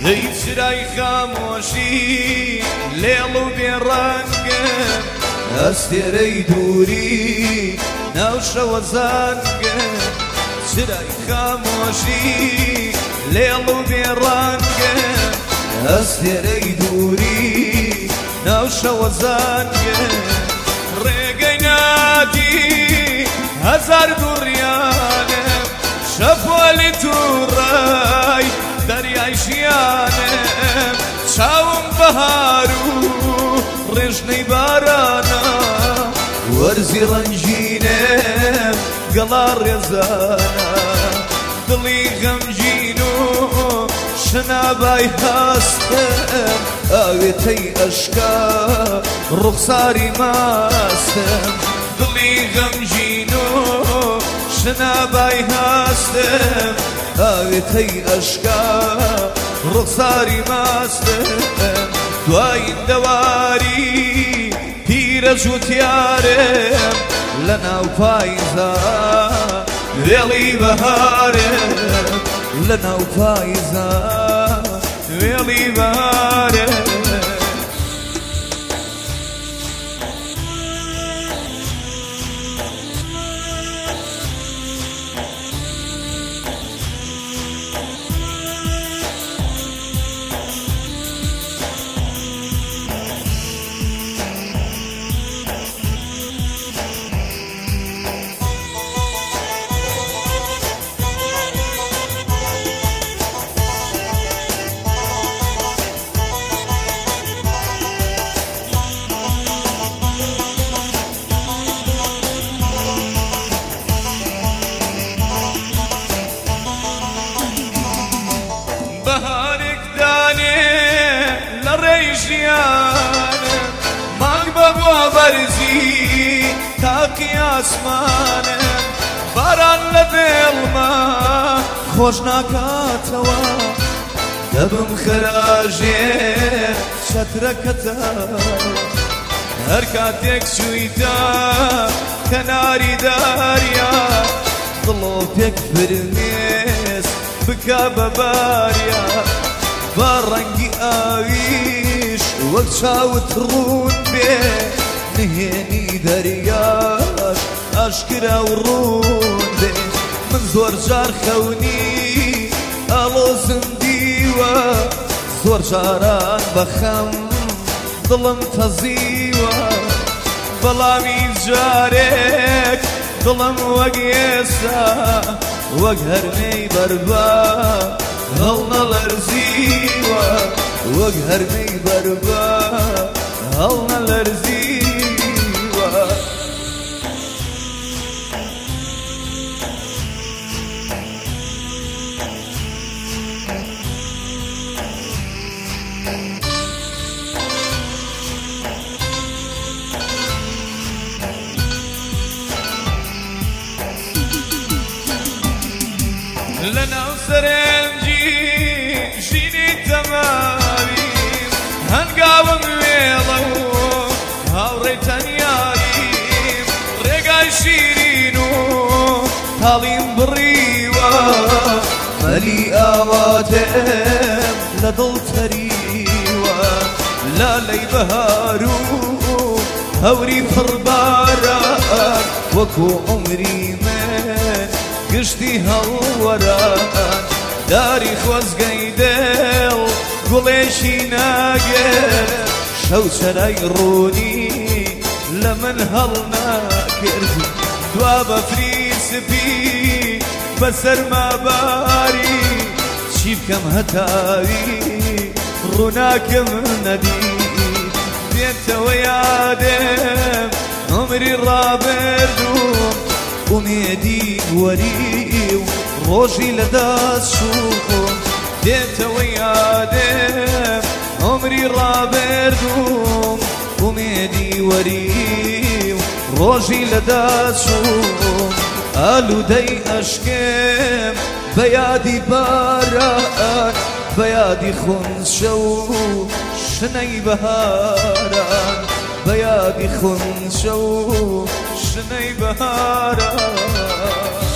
هیچ چرای خامۆشی لێڵ و بێڕەنگم ئەستێرەی دووری ناو شەوە زانگم چرای خامۆشی لێڵ و بێڕەنگم ئەستێرەی دووری ناو شەوە زانگم ڕێگەی نادی هەزار دوڕیانم شەپۆلی تووڕای دەریای ژیانم چاوم بەهار و ڕێژنەی بارانە وەرزی ڕەنگینم گەڵا ڕێزانە دڵی غەمگین و شنابای هەستم ئاوێتەی ئەشکا ڕوخساری ماستم دڵی غەمگین و شنابای هەستم ئاوێتەی ئەشکا ڕوخساری ماستم دوایین دەواری پیرە جووتیارم لەناو پاییزە وێڵی بەهارم لەناو پاییزە وێڵی بەهارم بەهارێک دانێ لە ڕێی ژیانم مانگ بەبووە بەرزی تاقی ئاسمانم باران لە دێڵما خۆش ناکاتەوە دەبم خراژێر چەترەکەتەوە هەر کاتێک چوویتە کەناری داریا دڵۆ پێک فرمێس بکە بەباریا بە ڕەنگی ئاویش وەک چاوت ڕوون بێ نهێنی دەریاش ئاشکرا و ڕوون بێ من زۆر جار خەونی ئەڵۆزم دیوە زۆر جاران بەخەم دڵم تەزیوە بەڵامی جارێک دڵم وەک ئێستا وەک هەرمەی بەربا هەڵ نەلەرزیوە وەک هەرمەی بەربا هەڵ نەلەرزیوە لەناو سەرنجی ژینی تەماویم هەنگاوم وێڵە و هاوڕێی تەنیاییم ڕێگای شیرین و هەڵیم بڕیوە مەلی ئاواتێم لە دڵ تەریوە لالەی بەهار و هەوری پڕباران وەکو عومری من گشتی هەڵوەران داری خۆزگەی دڵ گوڵێشی ناگێت شەو چەرای ڕوونی لە من هەڵ ناکرد دوا بەفری سپی بەسەرما باری چی بکەم هەتاوی ڕووناکەم نەدی بێتەوە یادم عمری ڕابردوم ئومێدی وەری و ڕۆژی لەدەست شوخم دێتەوە یادم عمری ڕابردوم ئومێدی وەری و ڕۆژی لەدەست شوخم ئالوودەی ئەشکم بە یادی باران بە یادی خونچە و شنەی بەهاران بە یادی خونچە و شنەی بەهاران